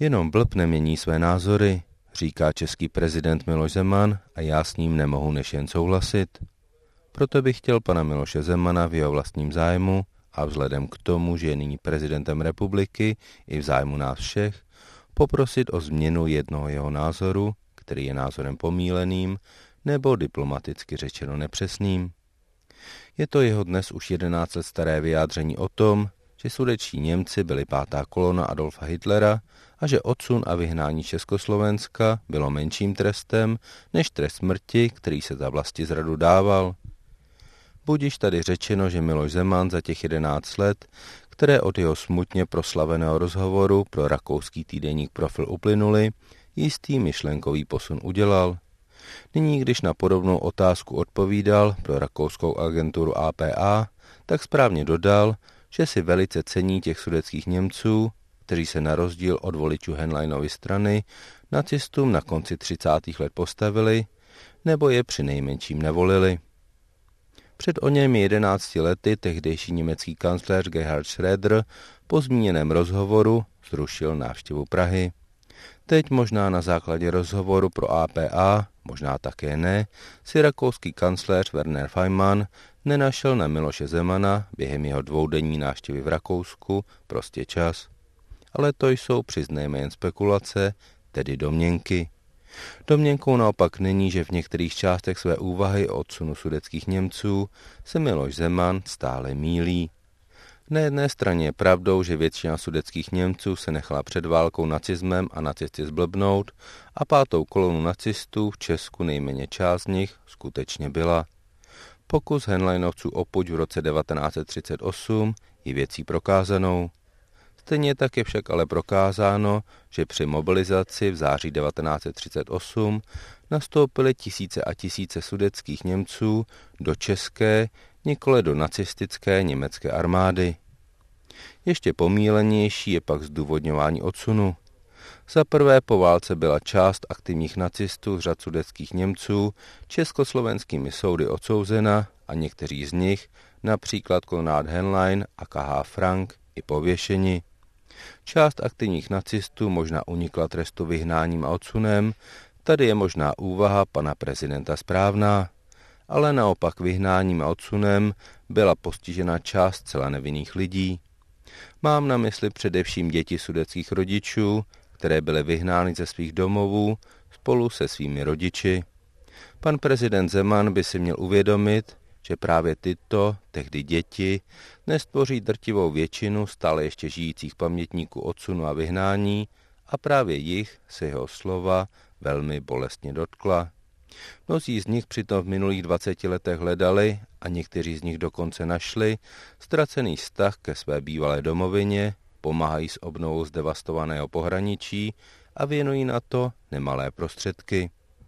Jenom blb nemění své názory, říká český prezident Miloš Zeman a já s ním nemohu než jen souhlasit. Proto bych chtěl pana Miloše Zemana v jeho vlastním zájmu a vzhledem k tomu, že je nyní prezidentem republiky i v zájmu nás všech, poprosit o změnu jednoho jeho názoru, který je názorem pomýleným nebo diplomaticky řečeno nepřesným. Je to jeho dnes už 11 let staré vyjádření o tom, že sudetští Němci byli pátá kolona Adolfa Hitlera a že odsun a vyhnání Československa bylo menším trestem než trest smrti, který se za vlastizradu dával. Budiž tady řečeno, že Miloš Zeman za těch 11 let, které od jeho smutně proslaveného rozhovoru pro rakouský týdeník Profil uplynuly, jistý myšlenkový posun udělal. Nyní, když na podobnou otázku odpovídal pro rakouskou agenturu APA, tak správně dodal, že si velice cení těch sudetských Němců, kteří se na rozdíl od voličů Henleinovy strany nacistům na konci 30. let postavili, nebo je přinejmenším nevolili. Před o něm 11 lety tehdejší německý kancléř Gerhard Schröder po zmíněném rozhovoru zrušil návštěvu Prahy. Teď možná na základě rozhovoru pro APA, možná také ne, si rakouský kancléř Werner Faymann nenašel na Miloše Zemana během jeho dvoudenní návštěvy v Rakousku prostě čas. Ale to jsou, přiznejme, jen spekulace, tedy domněnky. Domněnkou naopak není, že v některých částech své úvahy o odsunu sudetských Němců se Miloš Zeman stále mýlí. Na jedné straně je pravdou, že většina sudetských Němců se nechala před válkou nacismem a nacisty zblbnout a pátou kolonu nacistů v Česku nejméně část z nich skutečně byla. Pokus Henleinovců o puč v roce 1938 je věcí prokázanou. Stejně tak je však ale prokázáno, že při mobilizaci v září 1938 nastoupily tisíce a tisíce sudetských Němců do české, nikoli do nacistické německé armády. Ještě pomílenější je pak zdůvodňování odsunu. Za prvé po válce byla část aktivních nacistů z řad sudetských Němců československými soudy odsouzena a někteří z nich, například Konrad Henlein a K.H. Frank, i pověšeni. Část aktivních nacistů možná unikla trestu vyhnáním a odsunem, tady je možná úvaha pana prezidenta správná, ale naopak vyhnáním a odsunem byla postižena část zcela nevinných lidí. Mám na mysli především děti sudetských rodičů, které byly vyhnány ze svých domovů spolu se svými rodiči. Pan prezident Zeman by si měl uvědomit, že právě tyto, tehdy děti, dnes tvoří drtivou většinu stále ještě žijících pamětníků odsunu a vyhnání a právě jich se jeho slova velmi bolestně dotkla. Mnozí z nich přitom v minulých 20 letech hledali a někteří z nich dokonce našli ztracený vztah ke své bývalé domovině, pomáhají s obnovou zdevastovaného pohraničí a věnují na to nemalé prostředky.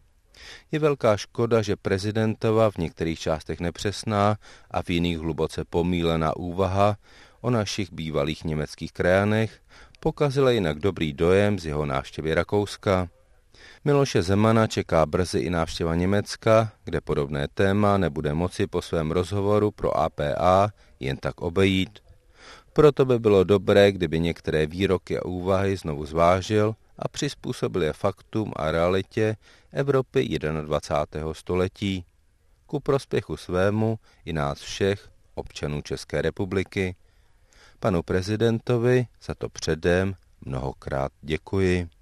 Je velká škoda, že prezidentova v některých částech nepřesná a v jiných hluboce pomýlená úvaha o našich bývalých německých krajanech pokazila jinak dobrý dojem z jeho návštěvy Rakouska. Miloše Zemana čeká brzy i návštěva Německa, kde podobné téma nebude moci po svém rozhovoru pro APA jen tak obejít. Proto by bylo dobré, kdyby některé výroky a úvahy znovu zvážil a přizpůsobil je faktům a realitě Evropy 21. století. Ku prospěchu svému i nás všech, občanů České republiky. Panu prezidentovi za to předem mnohokrát děkuji.